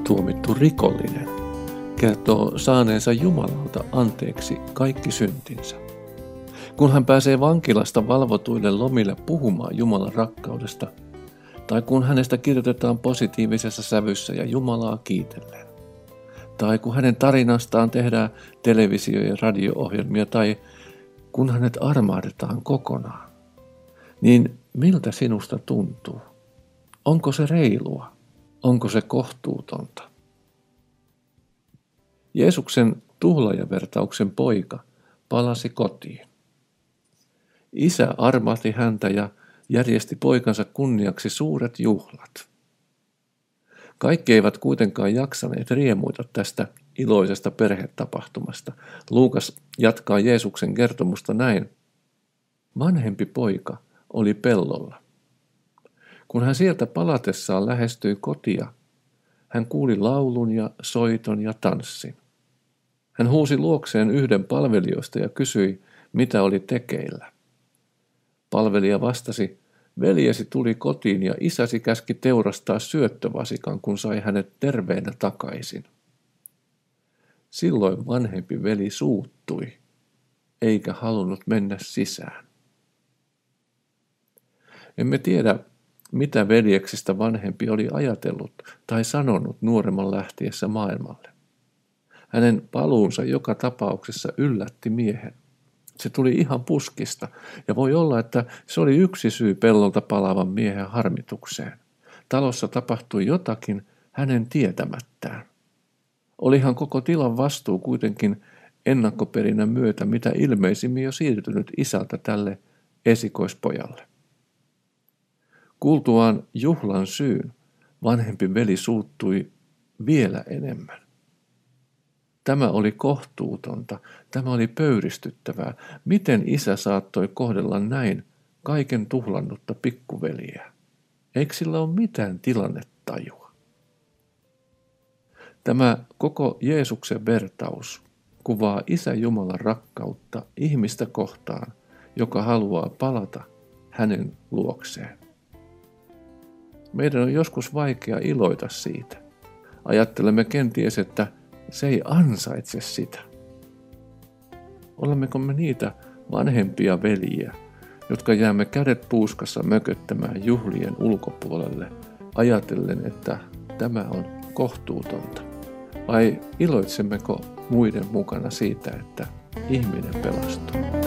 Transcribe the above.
tuomittu rikollinen kertoo saaneensa Jumalalta anteeksi kaikki syntinsä. Kun hän pääsee vankilasta valvotuille lomille puhumaan Jumalan rakkaudesta, tai kun hänestä kirjoitetaan positiivisessa sävyssä ja Jumalaa kiitellen, tai kun hänen tarinastaan tehdään televisio- ja radio-ohjelmia, tai kun hänet armahdetaan kokonaan, niin miltä sinusta tuntuu? Onko se reilua? Onko se kohtuutonta? Jeesuksen tuhlaajavertauksen poika palasi kotiin. Isä armahti häntä ja järjesti poikansa kunniaksi suuret juhlat. Kaikki eivät kuitenkaan jaksaneet riemuita tästä iloisesta perhetapahtumasta. Luukas jatkaa Jeesuksen kertomusta näin. Vanhempi poika oli pellolla. Kun hän sieltä palatessaan lähestyi kotia, hän kuuli laulun ja soiton ja tanssin. Hän huusi luokseen yhden palvelijoista ja kysyi, mitä oli tekeillä. Palvelija vastasi, veljesi tuli kotiin ja isäsi käski teurastaa syöttövasikan, kun sai hänet terveenä takaisin. Silloin vanhempi veli suuttui, eikä halunnut mennä sisään. Emme tiedä, mitä veljeksistä vanhempi oli ajatellut tai sanonut nuoremman lähtiessä maailmalle. Hänen paluunsa joka tapauksessa yllätti miehen. Se tuli ihan puskista, ja voi olla, että se oli yksi syy pellolta palaavan miehen harmitukseen. Talossa tapahtui jotakin hänen tietämättään. Olihan koko tilan vastuu kuitenkin ennakkoperinnän myötä mitä ilmeisimmin jo siirtynyt isältä tälle esikoispojalle. Kuultuaan juhlan syyn, vanhempi veli suuttui vielä enemmän. Tämä oli kohtuutonta, tämä oli pöyristyttävää. Miten isä saattoi kohdella näin kaiken tuhlannutta pikkuveliä? Eikö sillä ole mitään tilannetajua? Tämä koko Jeesuksen vertaus kuvaa Isä Jumalan rakkautta ihmistä kohtaan, joka haluaa palata hänen luokseen. Meidän on joskus vaikea iloita siitä. Ajattelemme kenties, että se ei ansaitse sitä. Olemmeko me niitä vanhempia veljiä, jotka jäämme kädet puuskassa mököttämään juhlien ulkopuolelle, ajatellen, että tämä on kohtuutonta? Vai iloitsemmeko muiden mukana siitä, että ihminen pelastuu?